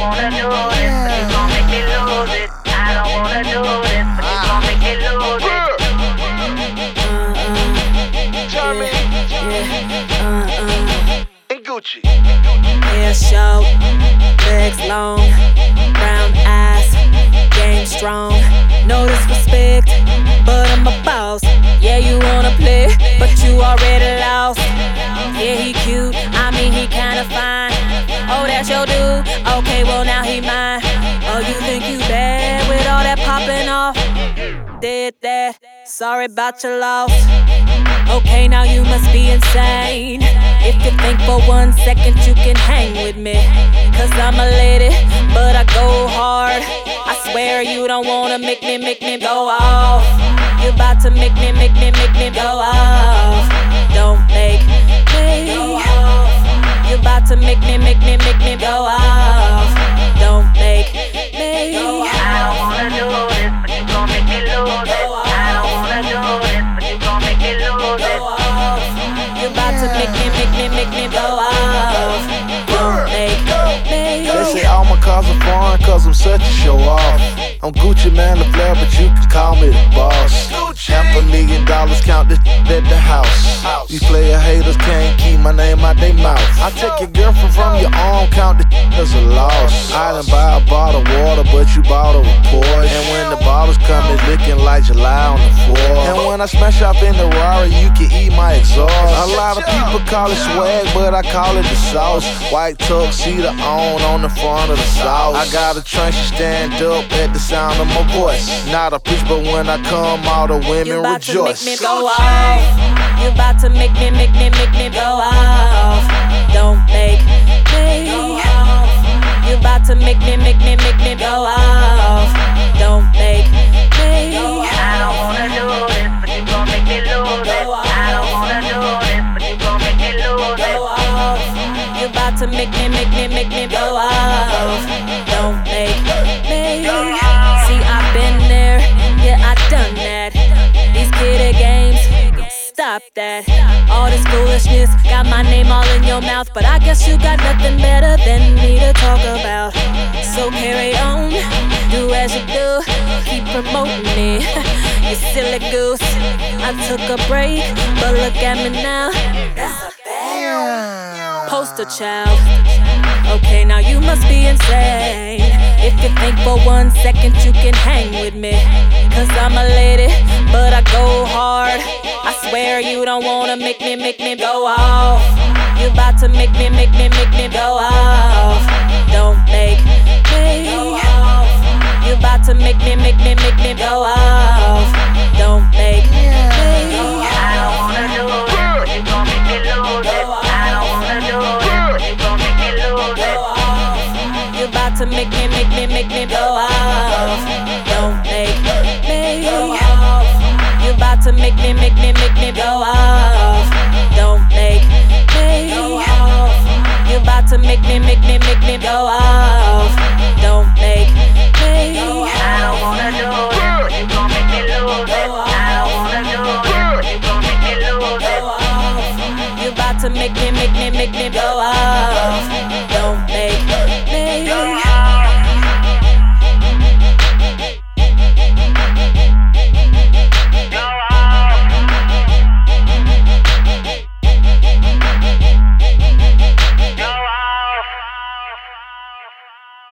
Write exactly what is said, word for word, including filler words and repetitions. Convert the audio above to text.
wanna do this, but you gon' make me lose it. I don't wanna do this, but you gon' make me lose it. Charlie, Yeah, uh, uh. and Gucci. Hair short, legs long, brown eyes, game strong. No disrespect, but I'm a boss. Yeah, you wanna play, but you already lost. Yeah, he cute, I mean he kinda fine. Oh, that's your dude? Okay, well now he mine. Oh, you think you bad with all that popping off? Did that, sorry about your loss. Okay, now you must be insane if you think for one second you can hang with me. Cause I'm a lady, but I go hard. I swear you don't wanna make me, make me go off. You about to make me, make me, make me go off. Don't make me go off. You about to make me, make me, make me go off. Don't make me go off. I don't wanna do this, but you gon' make me lose it. I don't wanna do this, but you gon' make me lose it. You about to make me, make me, make me go off. Don't make me. They say all my cars are foreign cause I'm such a show off. I'm Gucci Man the Flair, but you can call me the boss. Half a million dollars, count this at the house. These player haters can't keep my name out their mouth. I take your girlfriend from your arm, count the as a loss. I done buy a bottle of water, but you bought a report. And when the bottles come, it's looking like July on the floor. And when I smash up in the Rari, you can eat my exhaust. A lot of people call it swag, but I call it the sauce. White tuxedo on on the front of the sauce. I got a train, she stand up at the sound of my voice. Not a bitch, but when I come, all the women You about rejoice. to make me go off. You about to make me, make me, make me go off. Don't make me go off. You about to make me, make me, make me go off. Don't make me go off. I don't wanna do this, but you gon' make me lose it. I don't wanna do this, but you gon' make me lose it. You about to make me, make me, make me go off. Don't make me. See, I've been there, yeah, I done that. These kiddie games, stop that. All this foolishness got my name all in your mouth, but I guess you got nothing better than me to talk about. So carry on, do as you do, keep promoting me. You silly goose. I took a break, but look at me now. Poster child. Okay, now you must be insane if you think for one second you can hang with me. Cause I'm a lady, but I go hard. I swear you don't wanna make me, make me go off. You about to make me, make me, make me go off. Don't make me go off. You about to make me, make me, make me go off. Don't make me go off. I don't wanna do this, but you gon' make me lose it. I don't wanna do this, but you gon' make me lose it. You about to make me, make me, make me go off. Don't make me go off. You about to make me, make me, make me go off. Don't make me go off. You about to make me, make me, make me go off. Don't make me go off. I don't wanna do this, but you gon' make me lose it. I don't wanna do this, but you gon' make me lose it. You about to make me, make me, make me go off.